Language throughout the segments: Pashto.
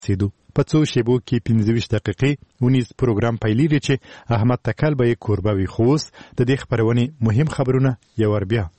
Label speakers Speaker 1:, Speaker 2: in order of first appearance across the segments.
Speaker 1: سیدو په څو شیبو کې 25 دقیقې ونیز پروګرام پیلېږي چې احمد تکل به یې کوربه وي. خو اوس د دې خپرونې مهم خبرونه یو ور بیا.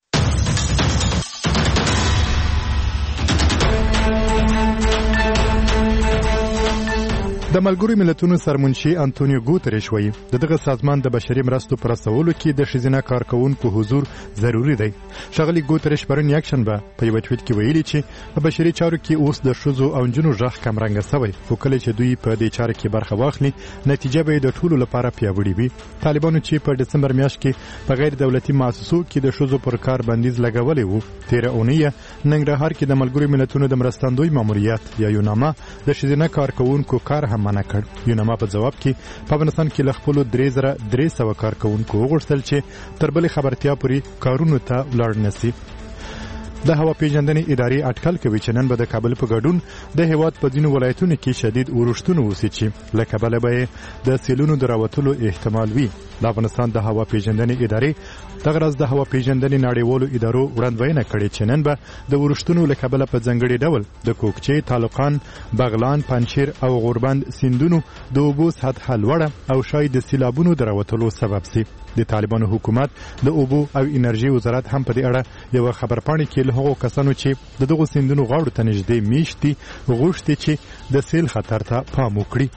Speaker 1: د ملګرو ملتونو سرمنشي انټونیو ګوتریش وایي د دغه سازمان د بشري مرستو پر رسولو کې د ښځینه کارکونکو حضور ضروری دی. ښاغلي ګوتریش پرون یکشنبه په یو ټویټ کې ویلي چې په بشري چارو کې اوس د ښځو او نجونو غږ کمرنګه شوی، خو کله چې دوی په دې چارو کې برخه واخلي نتیجه به د ټولو لپاره پیاوړې وي. طالبانو چې په دسمبر میاشت کې په غیر دولتي مؤسسو کې د ښځو پر کار بندیز لګولې وو، تیره اونۍ ننګرهار کې د ملګرو ملتونو د مرستندوی ماموریت یا یوناما د ښځینه کارکونکو کار منع کړ. یوناما په جواب کې په افغانستان کې له خپلو 3300 کارکونکو وغوښتل چې تر بلې خبرتیا پورې کارونو ته ولاړ نشي. د هوا پیژندنې ادارې اټکل کوي چې نن به د کابل په ګډون د هیواد په ځینو ولایتونو کې شدید اورښتونه وشي چې له کبله به د سیلونو د راوتلو احتمال وي. د افغانستان د هوا پیژندنې ادارې دغه ورځ د هوا پیژندنې نړیوالو ادارو وړاندوینه کړې چې نن به د اورښتونو له کبله په ځانګړي ډول د کوکچې، تالقان، بغلان، پنجشیر او غوربند سیندونو د اوبو سطحه لوړه او شاید د سیلابونو د راوتلو سبب شي. د طالبانو حکومت د اوبو او انرژي وزارت هم په دې اړه یو خبرپاڼه کې له هغو کسانو چې د دغو سیندونو غاړو ته نږدې میشتي غوښتي چې د سیل خطر ته پام وکړي.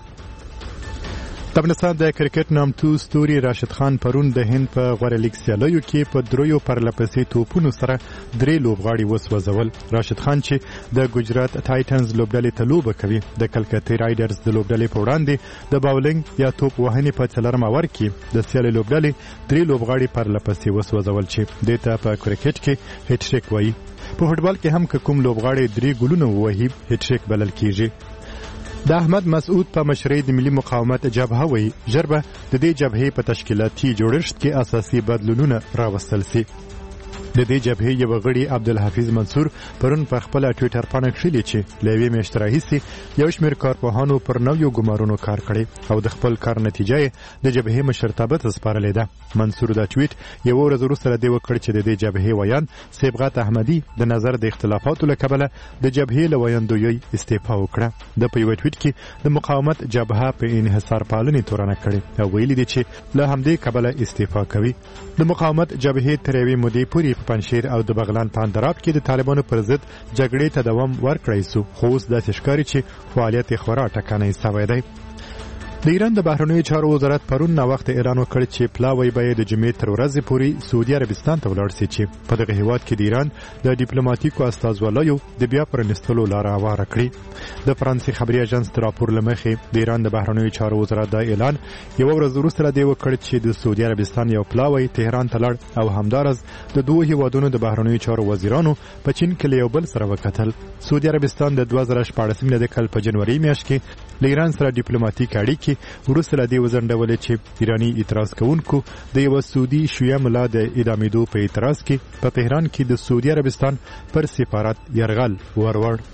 Speaker 1: د افغانستان د کرکټ نامتو ستوري راشد خان پرون د هند په غوره لیګ سیالیو کې په دریو پرلپسې توپونو سره 3 لوبغاړي وسوځول. راشد خان چې د ګجرات ټایټنز لوبډلې ته لوبه کوي د کلکتې رایډرز د لوبډلې په وړاندې د باولینګ یا توپ وهنې په 4 اور کې د سیالي لوبډلې 3 لوبغاړي پرلپسې وسوځول چې دته په کرکټ کې هټ ټریک وایي. په فوټبال کې هم کوم لوبغاړي 3 ګولونه وهي هټ ټریک بلل کیږي. د احمد مسعود په مشرۍ د ملي مقاومت جبهه وایي ژر به د دې جبهې په تشکیلاتي جوړښت کې اساسي بدلونونه راوستل شي. د دې جبهې یو غړي عبدالحفیظ منصور پرون په خپل ټویټر باندې کړی چې لوی میاشت راهیسې یو شمېر کارپوهانو پر نویو ګمارونو کار کړی او د خپل کار نتیجه د جبهې مشرتابه ته سپارلې ده. منصور دا ټویټ یو ورځ وروسته دی وکړ چې د دې جبهې ویان صبغت احمدي د نظر د اختلافاتو له کبله د جبهې له ویاندوی استعفا وکړه. د په یو ټویټ کې د مقاومت جبهه په انحصار پالنې تورنه کړې او ویلي دي چې له همدې کبله استعفا کوي. د مقاومت جبهې تر یوې مودې پورې پنجشیر او د بغلان په اندراب کې د طالبانو پر ضد جګړې ته دوام ورکړی سو، خو اوس داسې ښکاري چې فعالیت یې خورا ټکنی سوی دی. د ایران د بهرنیو چارو وزارت پرون ناوخته اعلان وکړ چې پلاوی به د جمعې تر ورځې پورې سعودي عربستان ته ولاړ شي چې په دغه هیواد کې د ایران د ډیپلوماټیکو استازوالیو د بیا پرانیستلو لاره هواره کړي. د فرانسې خبري اژانس د راپور له مخې د ایران د بهرنیو چارو وزارت دا اعلان یو ورځ وروسته دی وکړ چې د سعودي عربستان یو پلاوی تهران ته لړ او همدارز د دوه هیوادونو د بهرنیو چارو وزیرانو په چین کې یو بل سره وکتل. سعودي عربستان د 2014 کال په جنوري میاشت کې له ایران سره ډیپلوماټیک اړیکې وروسته دی وزندولې چې ایرانی اعتراض کوونکو د یو سعودي شیعه ملا د اعدامېدو په اعتراض کې په تهران کې د سعودي عربستان پر سفارت یرغل ورور.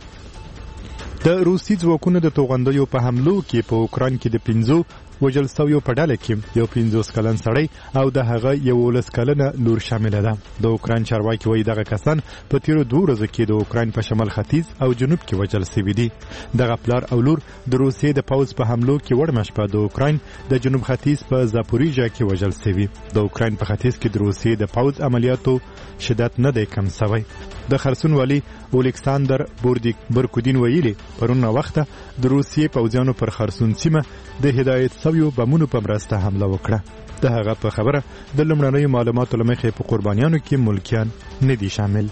Speaker 1: د روسي ځواکونو د توغندیو په حملو کې په اوکران کې د 15 وجل سویو په ډله کې یو 50 کلن سړی او د هغه 11 کلنه لور شامل ده. د اوکران چارواکي وایي دغه کسان په تیرو 2 ورځو کې د اوکران په شمال ختیځ او جنوب کې وجل سوي دي. دغه پلار او لور د روسیې د پوځ په حملو کې وړمه شپه د اوکران د جنوب ختیځ په زاپوریژا کې وجل سوي. د اوکران په ختیځ کې د روسیې د پوځ عملیاتو شدت نه دی کم سوی. د خرسون والی اولکساندر برکودین ویلي پرون وخته د روسیې پوځیانو پر خرسون سیمه د هدایت سویو بمونو په مرسته حمله وکړه. د هغه په خبره د لومړنیو معلوماتو له مخې په قربانیانو کې ملکیان نه دي شامل.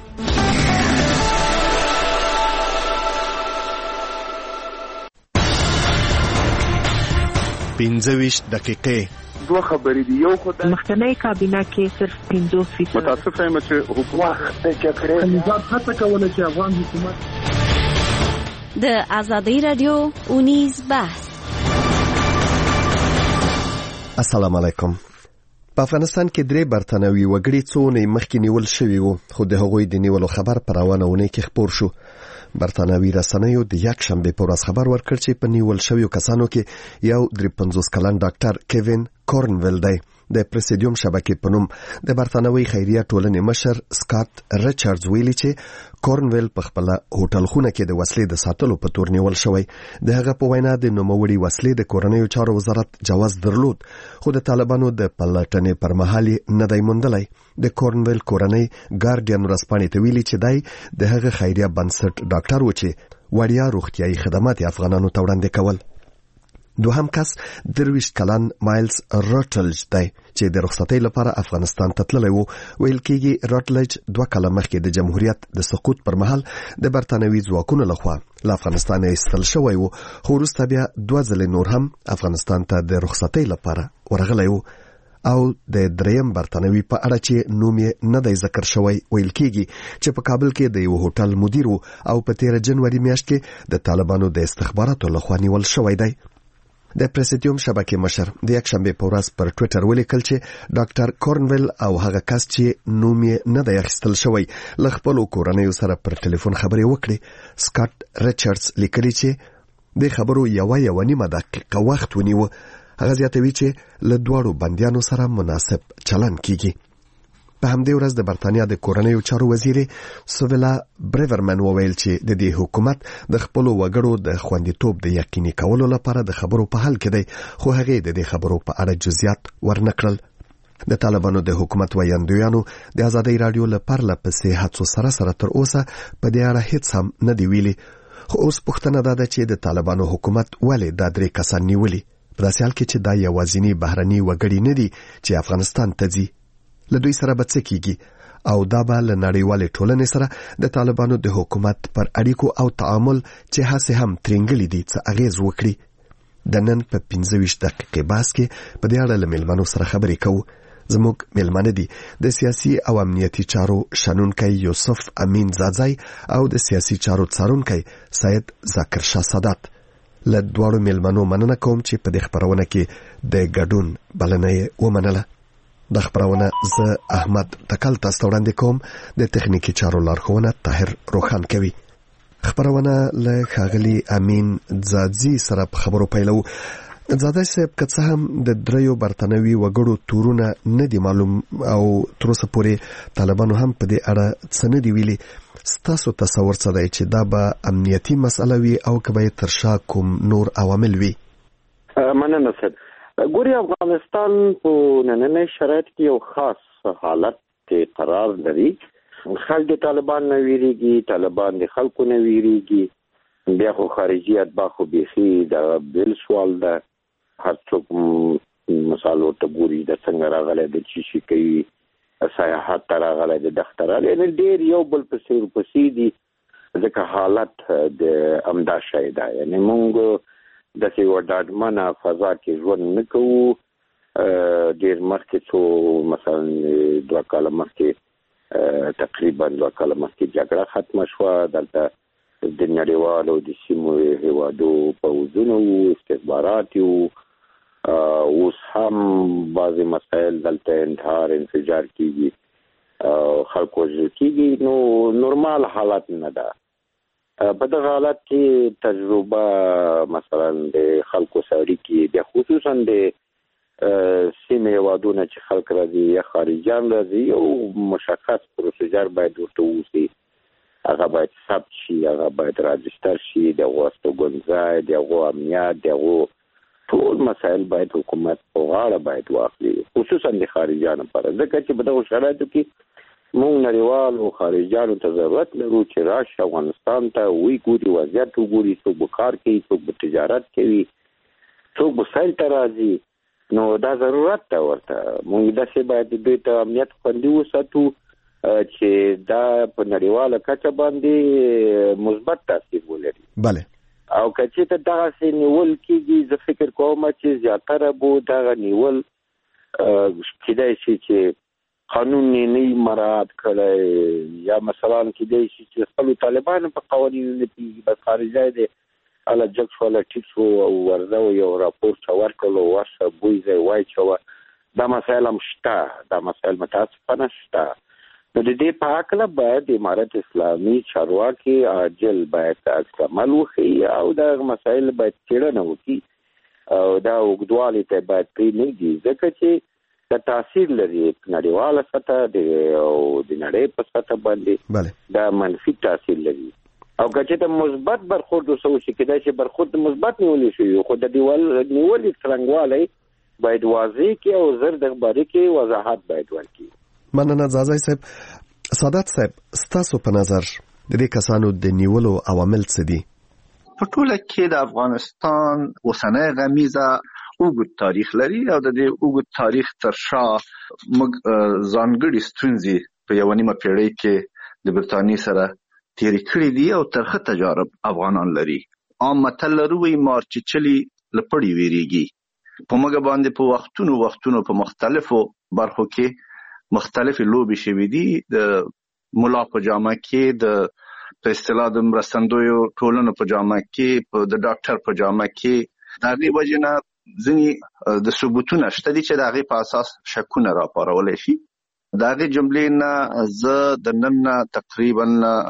Speaker 2: پنځه دقیقې
Speaker 3: دوه خبرې دي. یو خدای
Speaker 4: مخکنی کابینه کې صرف 50%
Speaker 3: متاسفه یم چې حکومت د جګړې
Speaker 5: نظام هڅه کوله چې افغان حکومت
Speaker 6: د آزادۍ رادیو اونیز بحث.
Speaker 2: السلام علیکم. په افغانستان کې 3 برتانوي وګړي څو نه مخکې نیول شوي وو، خو د هغوی د نیولو خبر پر روانه ونه کې خبر شو. برتانوي رسنیو د یکشنبه په ورځ خبر ورکړ چې په نیول شویو کسانو کې یو 53 کلن ډاکټر کیوین کورنویل دی د پرسیډیوم شبکې په نوم د برتانوي خیریه ټولنې مشر سکاټ ریچارډز ویلي چې کورنویل په خپل هوټل خونه کې د وسلې د ساتلو په تور نیول شوی. د هغه په وینا د نوموړي وسلې د کورنیو چارو وزارت جواز درلود، خو د طالبانو د پلټنې پر مهال نه دی موندلی. د کورنویل کورنۍ ګارډین ورځپاڼې ته ویلي چې دی د هغه خیریه بنسټ ډاکټر و چې وړیا روغتیايي خدمات افغانانو ته وړاندې کول. دوهم کس 23 کلن مایلز راټلج دی چې د رخصتۍ لپاره افغانستان ته تللی و. ویل کېږي راټلج 2 کاله مخکې د جمهوریت د سقوط پر مهال د برتانوي ځواکونو لخوا له افغانستان ایستل شوی و، خو وروسته بیا 2 ځلې نور هم افغانستان ته د رخصتۍ لپاره ورغلی و. او د دریم برتانوي په اړه چې نوم یې نه دی ذکر شوی، ویل کېږي چې په کابل کې د یو هوټل مدیر و او په 13 جنوري میاشت کې د طالبانو د استخباراتو لخوا نیول شوی دی. د پرسیډیوم شبکې مشر د یکشنبه په ورځ پر ټوئیټر ولیکل چې ډاکټر کورنویل او هغه کس چې نوم یې نه دی اخیستل شوی له خپلو کورنیو سره پر ټلیفون خبرې وکړې. سکاټ ریچارډز لیکلي چې د خبرو یو نیمه دقیقه وخت ونیو. هغه زیاتوي چې له دواړو بندیانو سره مناسب چلن کیږي. په همدې ورځ د برتانیا د کورنیو چارو وزیر سویلا بریورمن وویل چې د دې حکومت د خپلو وګړو د خوندیتوب د یقیني کولو لپاره د خبرو په حال کې دی، خو هغه د دې خبرو په اړه جزئیات ورنکړل. د طالبانو د حکومت ویاندویانو د ازادۍ رادیو لپاره پسې هڅو سره تر اوسه په دې اړه هیڅ هم نه دی ویلي. خو اوس پوښتنه ده چې د طالبانو حکومت ولې دا 3 کسان نیولي، په داسې حال کې چې دا یوازینی بهرني وګړي نه دي چې افغانستان ته ځي. له دوی سره به څه کیږي او دا به له نړیوالې ټولنې سره د طالبانو د حکومت پر اړیکو او تعامل چې هڅې هم ترنګلي دي څه اغیز وکړي. د نن په 15 دقیقې بحث کې په دې اړه له میلمنو سره خبرې کوو. زموږ میلمانه دي د سیاسي او امنیتي چارو شنونکی یوسف امین زاځای او د سیاسي چارو څارونکی سید ذاکر شاه سادات. له دواړو میلمنو مننه کوم چې په دې خبرونه کې د ګډون بلنه یې ومنله. د خبرونه زه احمد تکل تاسو ته وړاندې کوم. د تخنیکی چارو لارښوونه طاهر روخان کوي. خبرونه له ښاغلي امین زاځي سره په خبرو پیلو. زاځي صاحب که څه هم د 3 برتانوي وګړو تورونه نه دي معلوم او تر اوسه پورې طالبانو هم په دې اړه څه نه دی ویلي، ستاسو تصور څه دی چې دا به امنیتي مسله وي او که به تر شا کوم نور عوامل وي؟
Speaker 3: مننه صاحب. ګوري افغانستان په نننۍ شرایط کې یو خاص حالت کې قرار لري. خلک د طالبان نه ویریږي، طالبان د خلکو نه ویریږي. بیا خو خارجي اتباع خو بیخي دا بل سوال ده. هر څوک مثال ورته ګوري د څنګه راغلی د چی شي کوي، سیاحت ته راغلی د دښته راغلی، یعنې ډېر یو بل پسې دي. ځکه حالت د همدا شی ده، یعنې موږ داسې یوه ډاډمنه فضا کې ژوند نه کوو. ډېر مخکې څو مثلا 2 کاله مخکې تقریبا 2 کاله مخکې جګړه ختمه شوه. دلته د نړیوالو د سیمو هیوادو پوځونه وو، استخبارات وو. اوس هم بعضې مسایل دلته انتحار انفجار کېږي، خلک وژل کېږي. نو نورمال حالت نه ده. په دغه حالت کې تجربه مثلا د خلکو سره اړیکې، بیا خصوصا د سیمې هیوادونه چې خلک راځي یا خارجیان راځي، یو مشخص پروسیجر باید ورته ووسي. هغه باید ثبت شي، هغه باید راجستر شي، د هغو استوګنځای، د هغو امنیت، د هغو ټول مسایل باید حکومت په غاړه باید واخلي، خصوصا د خارجیانو لپاره. ځکه چې په دغو شرایطو کې موږ نړیوال او خارجیانو ته ضرورت لرو چې راشي افغانستان ته وی ګوري، وضعیت وګوري، څوک به کار کوي، څوک به تجارت کوي، څوک به سیل ته راځي. نو دا ضرورت ده ورته. موږ داسې باید دوی ته امنیت خوندي وساتو چې دا په نړیواله کچه باندې مثبت تاثیر ولري.
Speaker 2: بله.
Speaker 3: او که چېرته دغسې نیول کېږي، زه فکر کوم چې زیاتره به دغه نیول کېدای شي چې قانون نه مراعات کړی، یا مثلا کېدای شي چې خپلو طالبانو په قوانینو نه پوهېږي، بس خارجی دی هله جګ شو، هله ټیټ شو او ورځه و یو راپورټ ورکړلو، ورشه بوی ځای واچوه. دا مسایل هم شته، دا مسایل متاسفانه شته. نو د دې په هکله باید د امارت اسلامي چارواکي عاجل باید عکس عمل وښیي او دا مسایل باید څېړنه وکړي او دا اوږدوالي ته باید پرېنږدي. ځکه چې د تاثیر لري نړیواله سطح د نړۍ په سطح باندې دا منفي تاثیر لري او که ته مثبت برخورد وسو چې کدا چې برخورد مثبت نیولې شي خو د نیولې څرنګوالي باید واضح کې او زر د خبرې کې وضاحت باید ورکړي.
Speaker 2: مننه زازای صاحب. سادات صاحب ستاسو په نظر د دې کسانو د نیولو عوامل څه دي؟
Speaker 7: په ټوله کې د افغانستان اوسنۍ غمیزه اوږد تاریخ لري او د دې اوږد تاریخ تر شا موږ ځانګړي ستونزې په یوه نیمه پیړۍ کې د برتانیې سره تیرې کړې دي او ترخه تجارب افغانان لري. عام متل لرو وایي مار چې چلي له پړي ویریږي. په موږ باندې په وختونو په مختلفو برخو کې مختلفې لوبې شوې دي. د ملا په جامه کې د په اصطلاح د مرستندویو ټولنو په جامه کې د ډاکټر په جامه کې د هغې وجې نه ځینې د ثبوتونه شته دي چې د هغې په اساس شکونه راپارولی شي. د هغې جملې نه زه د نن نه تقریبا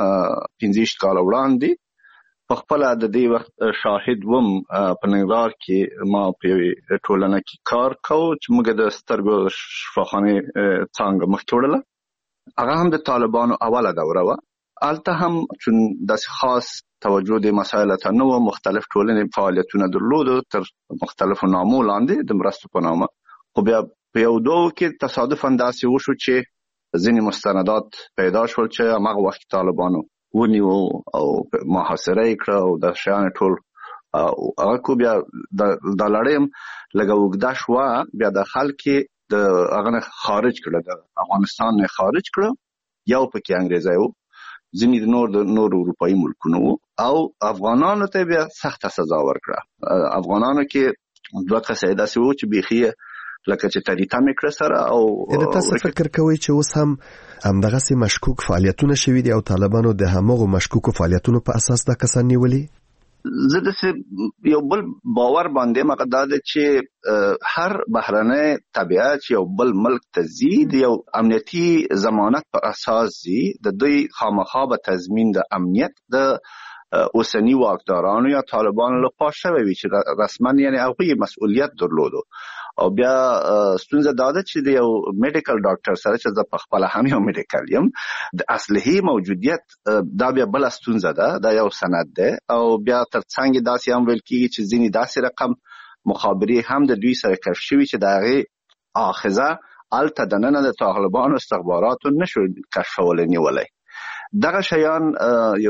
Speaker 7: 15 کاله وړاندې په خپله د دې وخت شاهد وم. په ننګرهار کې ما په یوې ټولنه کې کار کوو چې موږ د سترګو شفاخانې څانګه مخکې وړله. هغه هم د طالبانو اوله دوره وه. الته هم چون داسې خاص توجه د مسایلو ته نه و، مختلف ټولنې فعالیتونه درلودو تر مختلفو نامو لاندې د مرستو په نامه. خو بیا په یو دوه کې تصادفاً داسې وشو چې ځینې مستندات پیدا شول چې هماغه وخت طالبانو ونیو او محاصره یې کړه او د شیان ټول هغه کو. بیا دا لړۍ لږه اوږده شوه. بیا د خلک د هغه نه خارج کړه، د افغانستان نه خارج کړه. یو پکې انګریزی و، ځینې د نور اروپایي ملکونو او افغانانو ته بیا سخته سزا ورکړه. افغانانو کې دوه کسه داسې وو چې بیخي لکه چې تریته مې کړه سره. او
Speaker 2: د تاسو فکر کوئ چې اوس هم همدغسې مشکوک فعالیتونه شوي دي او طالبانو د هماغو مشکوکو فعالیتونو په اساس دا کسان نیولي؟
Speaker 7: زه داسې یو بل باور باندې مګه دا ده چې هر بهرنی تبعیت یو بل ملک ته ځي د یو امنیتي ضمانت په اساس ځي. د دوی خامخا به تضمین د امنیت د اوسنی واکدارانو یا طالبانو لخوا شوی وي چې رسما یعنی هغوی مسؤلیت درلودو. او بیا ستونزه دا ده چې د یو میډیکل ډاکټر سره چې زه په خپله هم یو میډیکل یم د اصلحي موجودیت دا بیا بله ستونزه ده. دا یو سند ده. او بیا تر څنګ داسې هم ویل کېږي چې ځینې داسې رقم مخابرې هم د دوی سره کشف شوي چې د هغې آخذه هلته دننه د طالبانو استخباراتو نشو کشفولی نیولی. دغه شیان یو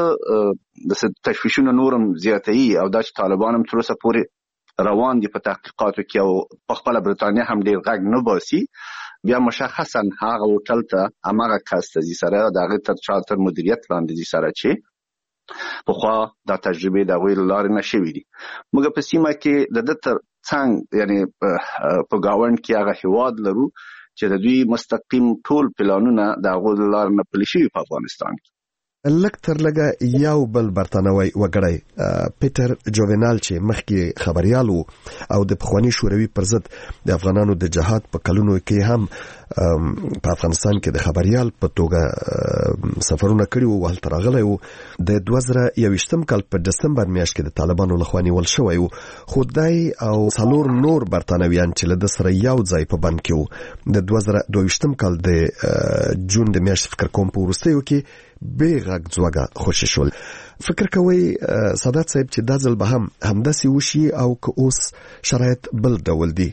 Speaker 7: څه د تشویشونه نورم زیاتوي او دا چې طالبان هم تر اوسه پورې روان دي په تحقیقاتو کې او په خپله برتانیه هم ډېر غږ نه باسي. بیا مشخصا هغه هوټل ته هماغه کس ته ځي سره د هغې تر مدیریت لاندې ځي سره چې پخوا دا تجربې د هغوی له لارې نه شوي دي. موږ په سیمه کې د ده تر څنګ یعنی په ګاونډ کې هغه هیواد لرو چې د دوی مستقیم ټول پلانونه د هغوی له لارې نه پلي شوي په افغانستان کې.
Speaker 2: لږ تر لږه یو بل برتانوی وګړی پیټر جوونال چې مخکې خبریال و او د پخواني شوروي پر ضد د افغانانو د جهاد په کلونو کې هم په افغانستان کې د خبریال په توګه سفرونه کړي وو، هلته راغلی و. د 2021 کال په دسمبر میاشت کې د طالبانو لخوا نیول شوی و. خو دی او 4 نور برتانویان چې له ده سره یو ځای په بند کې و د 2022 کال د جون د میاشتې فکر کوم په وروستیو کې بیغږ ځوګه خوشي شول. فکر کوئ سادات صاحب چې دا ځل به هم همداسې وشي او که اوس شرایط بل ډول دي؟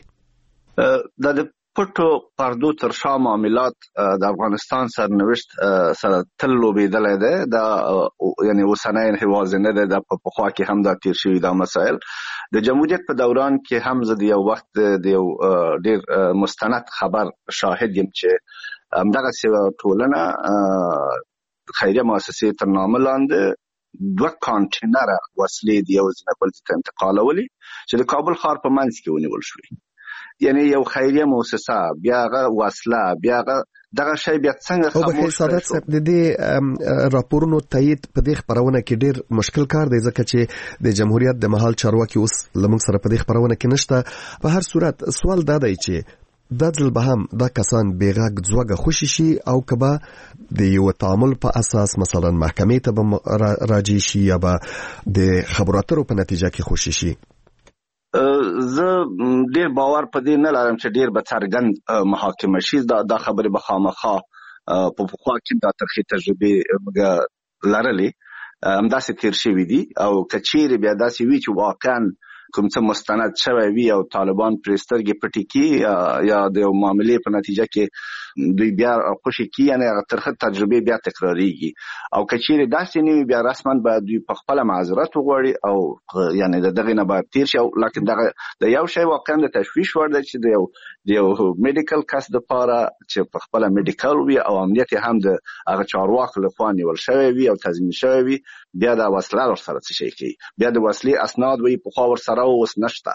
Speaker 7: دا د پټو پردو تر شا معاملات د افغانستان سرنوشت سره تل لوبېدلی دی. دا یعنی اوسنی هېواد نه دی، دا په پخوا کې هم دا تیر شوي دا مسایل. د جمهوریت په دوران کې هم زه د یو وخت د یو ډېر مستند خبر شاهد یم چې همدغسې ټولنه خیریه مؤسسې تر نامه لاندې 2 کانټینره وسلې د یو ځای بل ته انتقالولې چې د کابل ښار په منځ کې ونیول شوې. یعنی یو خیریه مؤسسه بیا هغه وسله بیا هغه دغه شی بیا څنګه خاموش شو؟
Speaker 2: سادات صاحب د دې راپورونو تایید په دې خبرونه کې ډېر مشکل کار دی ځکه چې د جمهوریت د مهال چارواکي اوس لمونږ سره په دې خبرونه کې نشته. په هر صورت سوال دا دی چې دا ځل به هم دا کسان بیغږ ځوګه خوشي شي او که به د یو تعامل په اساس مثلا محکمې ته به راجع شي یا به د خبرو اترو په نتیجه کې خوشي شي؟
Speaker 7: زه ډیر باور په دې نه لرم چې ډیر به څرګند محاکمه شي. دا خبره به خامخا په پخوا کې دا ترخې تجربې لرلې همداسې تیر شوي دي او که چیرې بیا داسې وي چې واقعا کوم څه مستند شوی وي او طالبان پرې سترګې پټې کړي یا د یو معاملې په نتیجه کې دوی بیا خوشي کړي، یعنې هغه ترخه تجربې بیا تکراریږي. او که چیرې داسې نه وي بیا رسما به دوی په خپله معذرت وغواړي او یعنې د دغې نه به تیر شي. لکن دغه د یو شی واقعا د تشویش وړ دی چې د یو میډیکل کس دپاره چې په خپله میډیکل وي او امنیت هم د هغه چارواکو لخوا نیول شوی وي او تضمین شوی وي، بیا د وسله ورسره څه شی کوي، بیا د وسلې اسناد وي پخوا ورسره اوس نشته.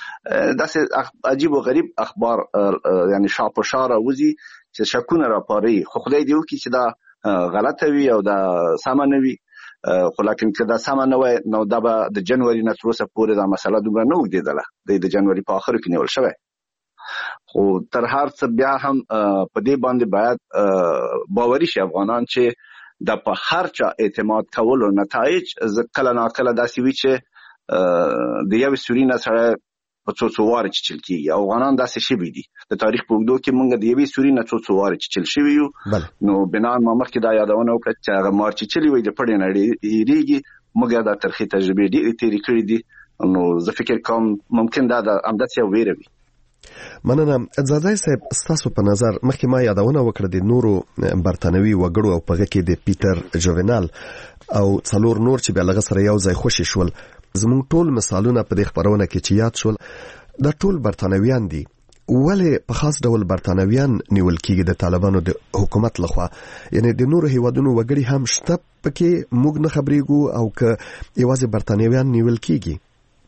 Speaker 7: داسې عجیب و غریب اخبار یعنی شاپشا راوځي چې شکونه راپاري. خو خدای دې وکړي چې دا غلطه وي او دا سمه نه وي. خو لکن که دا سمه نه وای نو دا به د جنوري نه تر اوسه پورې دا مسله دومره نه اوږدېدله. د جنوري په آخرو کې نیول شوی. خو تر هر څه بیا هم په دې باندې باید باوري شي افغانان چې د په هر چا اعتماد کولو نتایج کله ناکله داسې وي چې د یوې سوري نه سره په څو واره چیچل کېږي. افغانان داسې شوي دي د تاریخ په اوږدو کې موږ د یوې سوري نه څو واره چیچل شوي یو. نو بنا ما مخکې دا یادونه وکړه چې هغه مار چیچلي وي د پړې نه ډېرېږي. موږ دا ترخې تجربې ډېرې تېرې کړې دي. نو زه فکر کوم ممکن دا د همداسې یو ویره وي.
Speaker 2: مننه. ځاځی صاحب، ستاسو په نظر مخکې ما یادونه وکړه د نورو برتانوي وګړو او په هغه کې د پیټر جوونال او څلور نور چې بیا له هغه سره یو ځای خوشي شول. زموږ ټول مثالونه په دې خبرونه کې چې یاد شول دا ټول برتانویان دي. ولې په خاص ډول برتانویان نیول کېږي د طالبانو د حکومت لخوا؟ یعنی د نورو هیوادونو وګړي هم شته پکې، موږ نه خبرېږو او که یوازې برتانویان نیول کېږي؟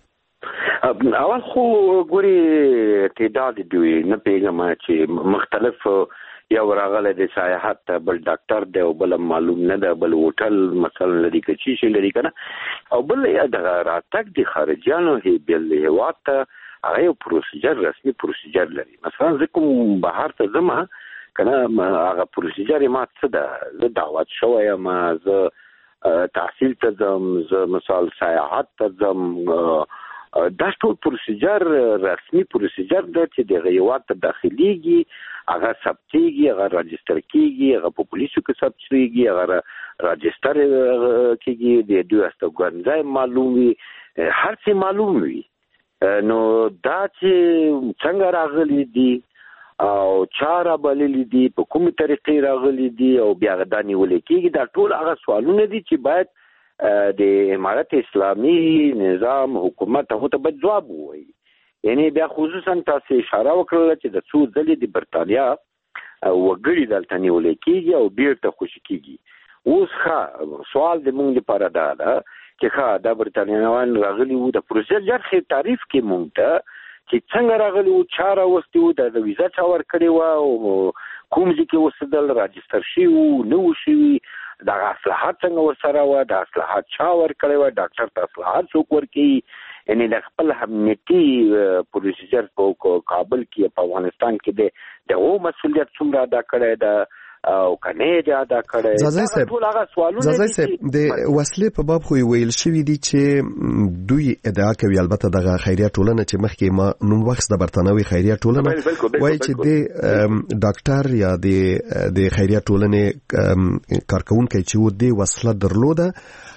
Speaker 3: اول خو ګوري تعداد دوی نه پیغام چې مختلف یو راغله د سیاحت بل ډاکټر دی او بل معلوم نه ده، بل هوټل مثلا لري که چی شي لري کنه، او بل د راتګ د خارجيانو بل هیواد ته هغه یو پروسیجر رسمي پروسیجر لري. مثلا زه کوم بهر ته ځم کنه هغه پروسیجر ما څه ده، زه دعوت شوی یم، زه تحصیل ته ځم، زه مثال سیاحت ته ځم، دا ټول پروسیجر رسمي پروسیجر ده چې د هیواد ته داخليږي، هغه ثبتېږي، هغه راجستر کېږي، هغه په پولیسو کې ثبتېږي، هغه راجستر کېږي، د دوی استوګنځای معلوم وي، هر څه معلوم وي. نو دا چې څنګه راغلي دي او چا رابللي دي، په کومې طریقې راغلي دي او بیا دا نیولې کېږي، دا ټول هغه سوالونه دي چې باید د امارت اسلامي نظام حکومت هغه ته باید ځواب ووایي. یعنی بیا خصوصا تاسو اشاره وکړه چې د څو ځلې د برتانیا وګړي دلته نیولې کېږي او بیرته خوشي کېږي. اوس سوال د موږ لپاره دا ده چې دا برتانیایان راغلي وو، د پروسیجر ښه تعریف کې موږ ته چې څنګه راغلي وو، چا راوستي وو، د ویزا چا ورکړې وه او کوم ځای کې اوسېدل، راجستر شوي وو نه وو شوي، دغه اصلاحات څنګه ورسره وه، د اصلاحات چا ورکړی وه، ډاکټر ته اصلاحات څوک ورکوي. یعنی د خپل امنیتي پروسیجر په کابل کې په افغانستان کې د هغو مسؤلیت څومره ادا کړی ده او کنه یې ادا کړی.
Speaker 2: ځاځی صاحب، د وسلې په باب خو ویل شوي دي چې دوی ادعا کوي، البته دغه خیریه ټولنه چې مخکې ما نوم واخیست د برتانوي خیریه ټولنه وایي چې د ډاکټر یا د خیریه ټولنې کارکونکی چې و دې وسله درلوده،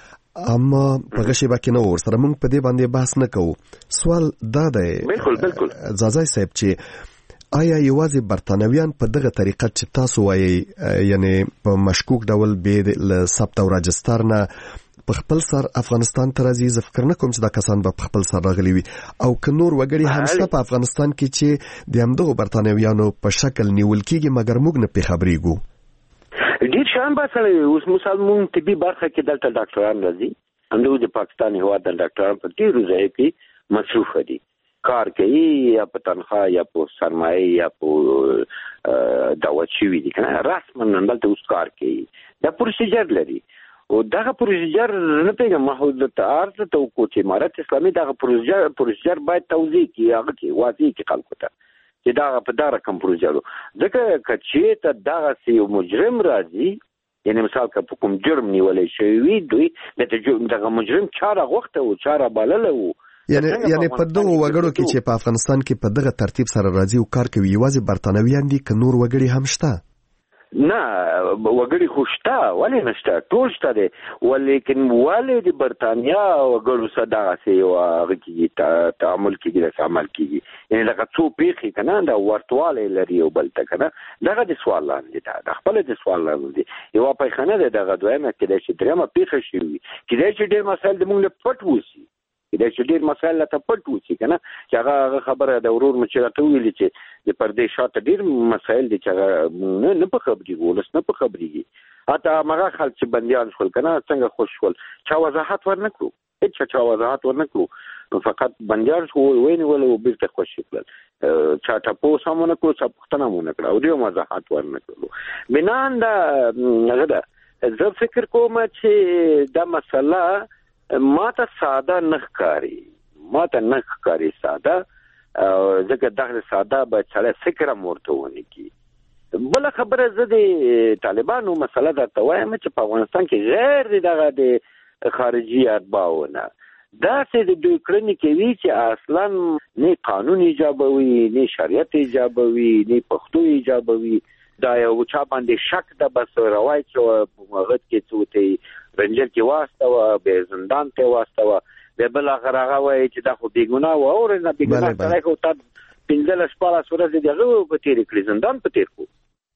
Speaker 2: اما په غشي باندې نو ورسره موږ په دې باندې بحث نه کوو. سوال دا دی ځاځی صاحب چې آیا یوازې برتانویان په دغه طریقه چې تاسو وایي، یعنی په مشکوک ډول به له ثبت او راجستر نه په خپل سر افغانستان ته راځي؟ زه فکر نه کوم چې دا کسان به په خپل سر راغلي وي، او که نور وګړي هم شته په افغانستان کې چې د همدغو برتانویانو په شکل نیول کېږي مګر موږ نه پرې خبرېږو.
Speaker 3: ډېر شیان باسلی. اوس مثال مونږ طبي برخه کې دلته ډاکټران راځي، همدغه د پاکستان هېواد د ډاکټران په ډېرو ځایو کې مصروفه دي، کار کوي، یا په تنخواه یا په سرمایه یا په دعوت شوي دي کنه، رسما دلته اوس کار کوي، دا پروسیجر لري. او دغه پروسیجر نه پیږم محدود ته عرض ته وکړو چې امارت اسلامي دغه پروسیجر باید توضیح کړي، هغه کې واضح کړي خلکو ته چې دا په دا رقم پروسیجر ځکه که چېرته دغسې یو مجرم راځي، یعنی مثال که په کوم جرم نیولی شوی وي، دوی دغه مجرم چا راغوښتی و، چا رابللی و،
Speaker 2: یعنی په دغه وګړو کې چې په افغانستان کې په دغه ترتیب سره راځي او کار کوي یوازې برتانویان دي که نور وګړي هم شته؟
Speaker 3: نه وګړي خو شته، ولې نشته؟ ټول شته دي، ولیکن ولې د برتانیا وګړو سره دغسې یو هغه کېږي تعامل کېږي، داسې عمل کېږي، یعنې لکه څو پېښې که نه د ورتوالی لري یو بل ته که نه، دغه د سوال لاندې ده، د خپله د سوال لاندې یوه پیښه نه ده، دغه دویمه کېدای شي درېیمه پېښه شوي وي، کېدای شي ډېر مسایل د مونږ له پټ وسي، کېدای شي ډېر مسایل راته پټ وسي که نه، چې هغه خبره د ورور مو چې راته وویلې چې د پردې شاته ډېر مسایل دي چې هغه نه په خبرېږي، ولس نه په خبرېږي، حتی همغه خلک چې بندیان شول که نه څنګه خوش شول، چا وضاحت ورنه کړو، هېڅ چا وضاحت ورنه کړو، فقط بندیان شو ونیول او بیرته خوشي کړل، چا تپوس هم ونه کړو، چا پوښتنه هم ونه کړه او ډېر وضاحت ورنه کړلو. بنان د هغه ده زه فکر کوم چې دا مسله ماته ساده نه ښکاري ساده، ځکه دغه ساده به سړی فکر هم ورته ونه کړي. بله خبره زه د طالبانو مسله درته وایم چې په افغانستان کې غیر دغه د خارجي اتباعو نه داسې د دوی کړنې کوي چې اصلا نه قانون ایجابوي، نه شریعت ایجابوي، نه پښتو ایجابوي، دا یو چا باندې شک ده بس روایت چې هغه کې څه ته رنجر کې واستوه، بیا زندان ته واستوه، بیا بالاخره هغه وایي چې دا خو بېګناه و، او نه بېګناه سړی خو تا 15-14 ورځې د هغه په تېرې کړي، زندان په تېر کړو.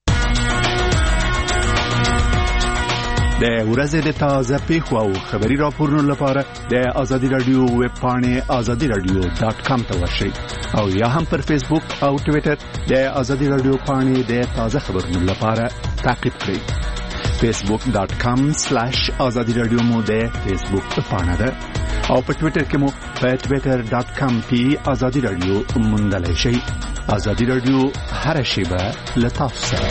Speaker 8: د ورځې د تازه پیښو او خبري راپورونو لپاره د آزادي رادیو ویب پاڼې azadiradio.com ته ورشئ او یا هم پر فیسبوک او ټویټر د آزادي رادیو پاڼې د تازه خبرونو لپاره تعقیب کړئ. facebook.com/azadiradio مو د فیسبوک پاڼه ده او په ټویټر کې مو په twitter.com/azadiradio موندلی شئ. آزادي رادیو هر شیبه له تاسو سره.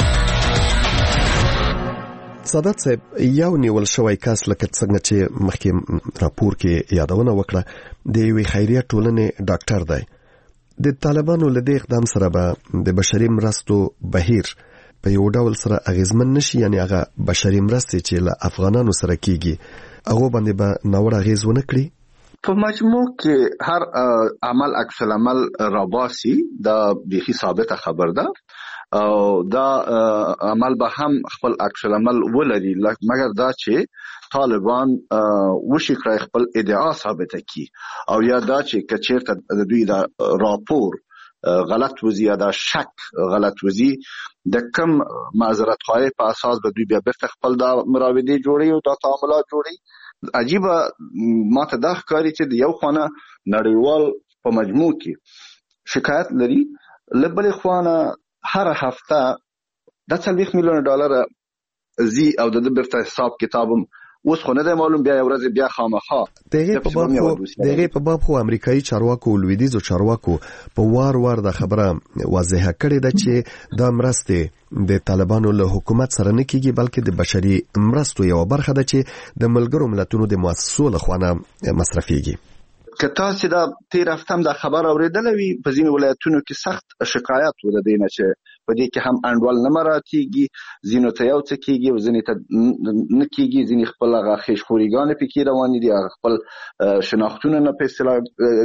Speaker 2: سادات صاحب، یو نیول شوی کس لکه څنګه چې مخکې راپور کې یادونه وکړه د یوې خیریه ټولنې ډاکټر دی. د طالبانو له دې اقدام سره به د بشري مرستو بهیر په یو ډول سره اغیزمن نشي، یعنی هغه بشري مرستې چې له افغانانو سره کیږي هغه باندې به ناوړه اغیز ونه کړي؟
Speaker 7: په مجموع کې هر عمل عکس العمل راباسي، دا بیخي ثابته خبر ده او دا عمل به هم خپل عکس العمل ولري، مګر دا چې طالبان وشي کړی خپل ادعا ثابته کی او یا دا چې کچیرته د دوی دا راپور غلط وزي یا دا شک غلط وزي د کم معذرت خواهی په اساس به دوی بیا بیرته خپل دا مراودې جوړي او دا تعاملات جوړي. عجیبه ماته دا ښکاري چې د یو خانه نړیوال په مجموع کې شکایت لري، لبلې خانه هر هفته د $40 میلیون زی او د بیرته حساب کتابم اوس خو نه دی معلوم، بیا ورځ بیا خامخا
Speaker 2: دغه په باب خو امریکایي چارواکو او لویدیځو چارواکو په وار د خبره واضحه کړې ده چې دا مرستې د طالبانو له حکومت سره نه کیږي، بلکې د بشري مرستو یو برخه ده چې د ملګرو ملتونو د مؤسسو له خوا مصرفيږي.
Speaker 7: که تاسو دا تیر هفته هم دا خبر اوریدلې وي، په ځینو ولایتونو کې سخت شکایت و د دې نه چې په دې کې هم انډول نه مراتيږي، ځینو ته یو څه کېږي او ځینې ته نه کېږي، ځینې خپل هغه خېشخوريګانې پکې روان دي، خپل شناختونه نه په اصطلاح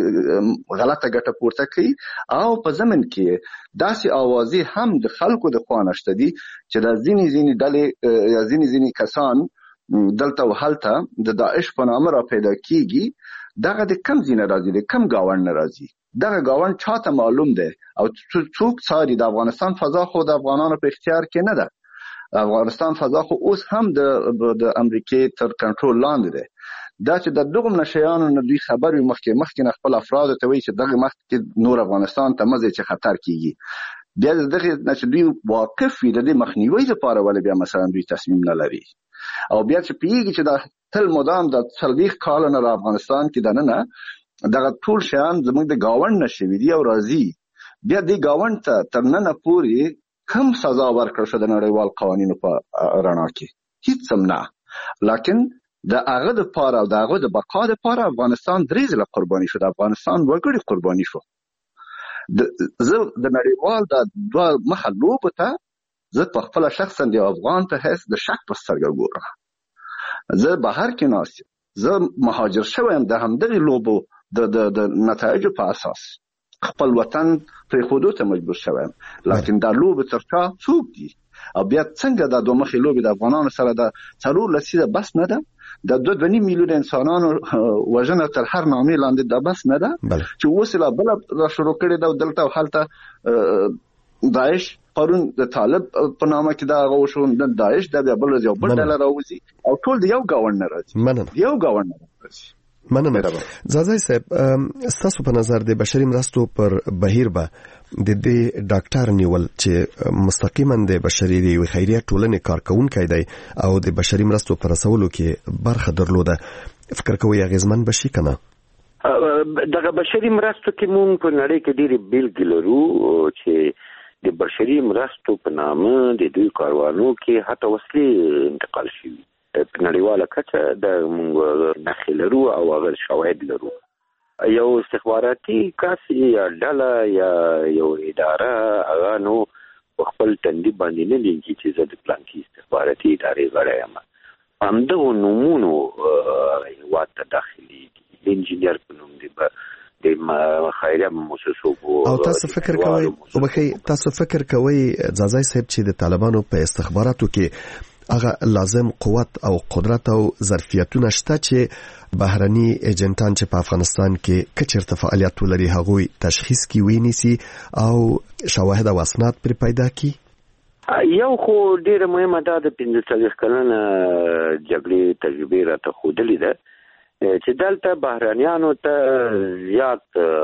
Speaker 7: غلطه ګټه پورته کوي او په ضمن کې داسې اوازې هم د خلکو د خوا نشته دي چې د ځینې ډلې یا ځینې کسان دلته او هلته د داعش په نامه را پیدا کیږي. دغه د کم زینه راځي، د کم گاوند ناراضي، دغه گاوند چاته معلوم ده او څوک څاري؟ د افغانستان فضا خو د افغانانو په اختیار کې نه ده، افغانستان فضا خو اوس هم د امریکای تر کنټرول لاندې ده. دا چې د دغه نشيانو نه دوی خبر وي مخکې نه خپل افراد ته وایي چې دغه مخکې نور افغانستان ته مزه چې خطر کیږي، بیا دغه چې دوی واقف وي د مخنیوي لپاره ولې بیا مثلا دوی تصمیم نه لري او بیا چې پیږي چې دا تل مدام د 40 کال نه افغانستان کې دنه دغه ټول شیان زموږ د گاوند نشوي دي او راځي بیا د گاوند ته ترنه پوری کم سزا ورکړل شو د نړیوال قوانینو په رڼا کې هیڅ هم نه، لکن د هغه د پاره او د هغه د بقا د پاره افغانستان درې ځله قرباني شو، د افغانستان وګړي قرباني شو. د نړیوال د دوه مخه لوبه ته زه په خپل شخصا د افغان ته هیڅ د شک په سترګه ګورم. زه بهر کې ناست، زه مهاجر شوم، د همدغه لوبو د نتایجو په اساس خپل وطن پرې خودو ته مجبور شوم. لکن دا لوب ترکا څوک دي او بیا څنګه دا دوه مخې لوب د افغانانو سره د 4 بس نه ده، د 2.5 میلیون انسانانو وژنه تر هر نامې لاندې د بس نه ده چې وسله بل را شروع کړي دا دلته حالت داعش پرون د طالب په نامه کې دا غوښو د داعش د بل یو بل ډله راوځي او ټول د یو گاونډ راځي یو گاونډ راځي.
Speaker 2: مننه. زازای صاحب ستاسو په نظر د بشري مرستو پر بهیر به د دې ډاکټر نیول چې مستقیما د بشري د خیریه ټولنې کارکونکي دی او د بشري مرستو پر رسولو کې برخه درلوده، فکر کوي اغیزمن بشي کنه؟
Speaker 3: دغه بشري مرستو کې مونږ په نړۍ کې ډېری بیلګې لرو چې د بشري مرستو په نامه د دوی کاروانو کې حتی وسلې انتقال شوي په نړیواله کچه د مونږ نښې لرو او هغه شواهد لرو. یو استخباراتي کس یا ډله یا یو اداره هغه نو په خپل تندي باندې نه لیکي چې زه د پلانکي استخباراتي ادارې غړی یم. همدغو نومونو هېواد ته داخلي د انجینر په نوم دی د خیریه مؤسسو
Speaker 2: او تاسو فکر کوئ ځاځی صاحب چې د طالبانو په استخباراتو کې هغه لازم قوت او قدرت او ظرفیتونه شته چې بهرني ایجنټان چې په افغانستان کې کچرته فعالیت ولري هغوی تشخیص کی ویني او شواهد او اسناد پر پیدا کی؟
Speaker 3: یو خو ډیره مهمه ده د 45 کلن جګړې تجربه راته ښودلې ده چې دلته بهرنیانو ته زیات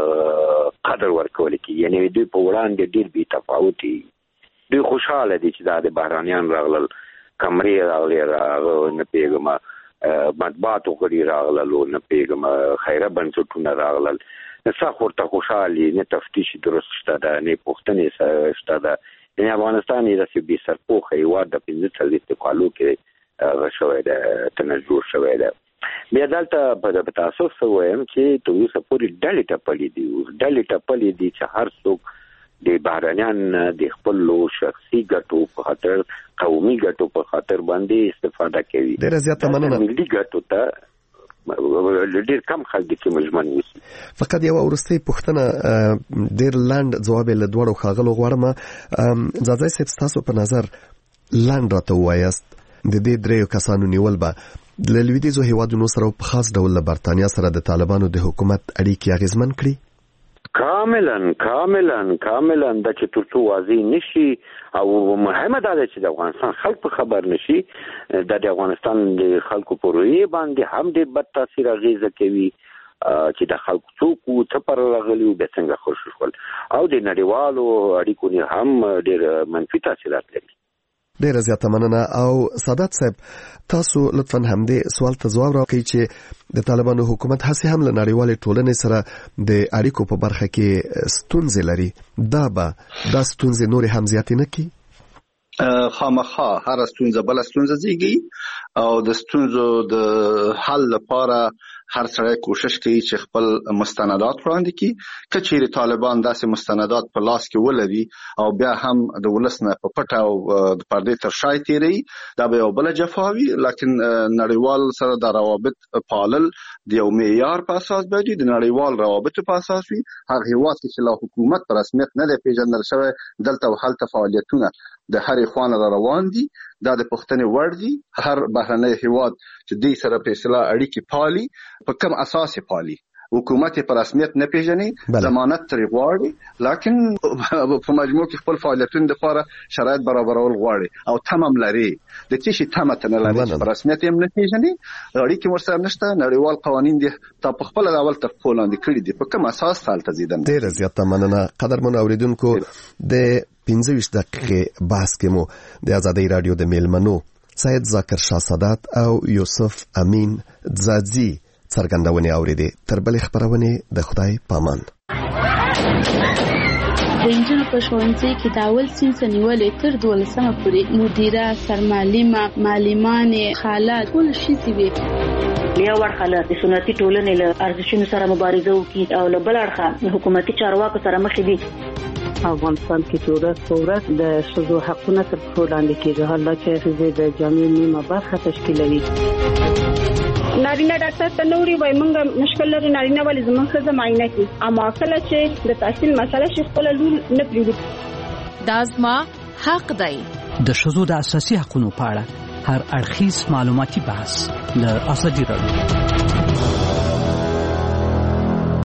Speaker 3: قدر ورکول کی، یعنی دوی په وړاندې ډیر بي تفاوتي، دوی خوشاله دي چې دا د بهرنیان راغلل کمرې راغلي نه پیغام مطبوعاتو غړي راغلل نه پیغام خیره بنسټونه راغلل نه ورته خوشالي نه تفتیش درست شته ده نه پوښتنې شته ده. یعنی افغانستان یې داسې بې سرپوښه هېواد د 45 کالو کې شوی ده تنجور شوی ده. بیا دلته په تاسف ووایم چې تر اوسه پورې ډلې ټپلې دي چې هر څوک د بهرنیان د خپل شخصي ګټو په خاطر قومي ګټو په خاطر باندې استفاده کوي.
Speaker 2: ډېره زیاته مننه.
Speaker 3: ملي ګټو ته ډېر کم خلک دي چې مجمن وي.
Speaker 2: فقط یو وروستۍ پوښتنه ډېر لاند جواب یې له دواړو ښاغلو غواړم. ځاځی صاحب ستاسو په نظر لاند راته ووایاست د دې 3 کسانو نیول به د لویدیځو هېوادونو سره په خاص ډول له برتانیا سره د طالبانو د حکومت اړیکې اغیزمن کړي؟
Speaker 3: کاملا دا چې ترڅو واضح نشي او مهمه ده چې د افغانستان خلک خبر نشي د افغانستان د خلکو په رویه باندې هم د بد تاثیر اغیزه کوي چې د خلکو څوک څه پر راغلي او د څنګه خوشو شول او د نړیوالو اړیکو نه هم ډېر منفي تاثیرات لري.
Speaker 2: ډیره زیاته مننه. او سادات صاحب تاسو لطفا همدې سوال ته ځواب راکړئ چې د طالبانو حکومت هڅې هم له نړیوالې ټولنې سره د اړیکو په برخه کې ستونزې لري، دا ستونزې نورې هم زیاتې نه کړي؟
Speaker 7: خامخا هر ستونزه بل ستونزه زیږي او د ستونزو د حل لپاره هر سړی کوشش کوي چې خپل مستندات وړاندې کړي. کچېرې طالبان داسې مستندات په لاس کې ولري او بیا هم د ولس نه په پټه او د پردې تر شا تیري، دا به یو بل جفاوي. لکن نړیوال سره د روابط پالل د یو معیار په اساس باندې د نړیوال روابط په اساس وي. هغه هیواد چې له حکومت پر رسمیت نه دی پیژندل شوی دلته هلته فعالیتونه د هرې خوانه را روان دي، دا د پښتنې وړ دي. هر بهرنی هیواد چې دوی سره په اصطلاح اړیکې پالي په کوم اساس یې پالي، حکومت په رسمیت نه پیژني، ضمانت ترې غواړي، لکن په مجموع کې خپل فعالیتونو لپاره شرایط برابرول غواړي او تمام لري. د څه شي تمه ته نه لري چې رسمیت یې نه پیژني، اړیکې ورسره نشته، نړیوال قوانین دي تا په خپل اول تر پولاند کړی دي، په کوم اساس حالت زیدم.
Speaker 2: ډېر زیاته مننه. قدرمن اوریدونکو د 15 دقیقې بحث کې مو د آزادۍ رادیو د میلمنو سید ذاکر شاه سادات او یوسف امین ځاځي څرګندونې اوریدې. تر بلې خبرونې د خدای پامان.
Speaker 9: د انجن په ښوونځي کې د اول صنف نیولې تر 12مه پورې مدیره، سرمعلمه، معلمانې، خاله ټول ښځې وي.
Speaker 10: یو اړخه د سنتي ټولنې له ارزښتونو سره مبارزه وکړي او له بل اړخه حکومتي چارواکو سره مخ دي.
Speaker 11: افغانستان کې ورځ د ښځو حقونه تر پښو لاندې کېږي، حالانکه ښځې د جامعې نیمه برخه تشکیلوي.
Speaker 12: نارینه ډاکټر ته نوري وای مونږ مشکل لري نارینه ولې زموږ څه معاینه کی اما کله چې د تحصیل مسله شي خپل لور نه پریږدي.
Speaker 13: دا زما حق دی.
Speaker 14: د ښځو د اساسي حقوقو په اړه هر اړخیز معلوماتي بحث له ازادي راډیو